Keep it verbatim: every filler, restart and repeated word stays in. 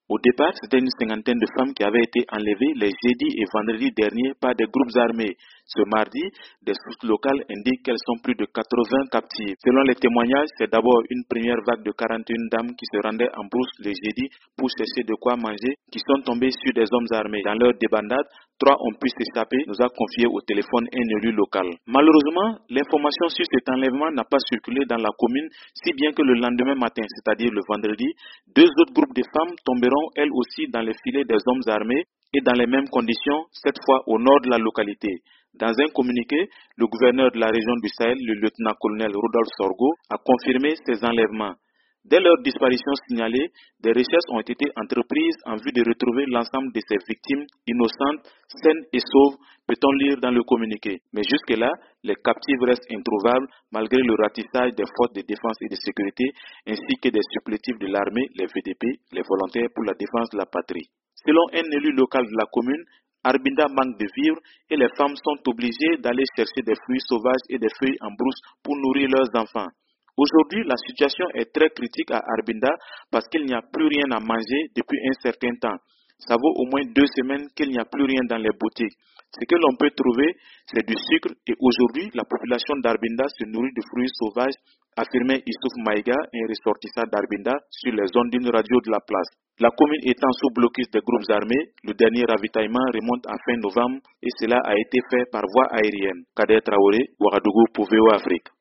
Au départ, c'était une cinquantaine de femmes qui avaient été enlevées les jeudis et vendredis derniers par des groupes armés. Ce mardi, des sources locales indiquent qu'elles sont plus de quatre-vingts captives. Selon les témoignages, c'est d'abord une première vague de quarante et une dames qui se rendaient en brousse les jeudis pour chercher de quoi manger, qui sont tombées sur des hommes armés. Dans leur débandade, trois ont pu s'échapper, nous a confié au téléphone un élu local. Malheureusement, l'information sur cet enlèvement n'a pas circulé dans la commune, si bien que le lendemain matin, c'est-à-dire le vendredi, deux autres groupes de femmes tomberont elles aussi dans les filets des hommes armés et dans les mêmes conditions, cette fois au nord de la localité. Dans un communiqué, le gouverneur de la région du Sahel, le lieutenant-colonel Rodolphe Sorgho, a confirmé ces enlèvements. Dès leur disparition signalée, des recherches ont été entreprises en vue de retrouver l'ensemble de ces victimes innocentes, saines et sauves, peut-on lire dans le communiqué. Mais jusque-là, les captives restent introuvables malgré le ratissage des forces de défense et de sécurité ainsi que des supplétifs de l'armée, les V D P, les volontaires pour la défense de la patrie. Selon un élu local de la commune, Arbinda manque de vivres et les femmes sont obligées d'aller chercher des fruits sauvages et des feuilles en brousse pour nourrir leurs enfants. Aujourd'hui, la situation est très critique à Arbinda parce qu'il n'y a plus rien à manger depuis un certain temps. Ça vaut au moins deux semaines qu'il n'y a plus rien dans les boutiques. Ce que l'on peut trouver, c'est du sucre et aujourd'hui, la population d'Arbinda se nourrit de fruits sauvages, affirmait Issouf Maïga, un ressortissant d'Arbinda, sur les ondes d'une radio de la place. La commune étant sous blocus des groupes armés, le dernier ravitaillement remonte en fin novembre et cela a été fait par voie aérienne. Kader Traoré, Ouagadougou pour V O Afrique.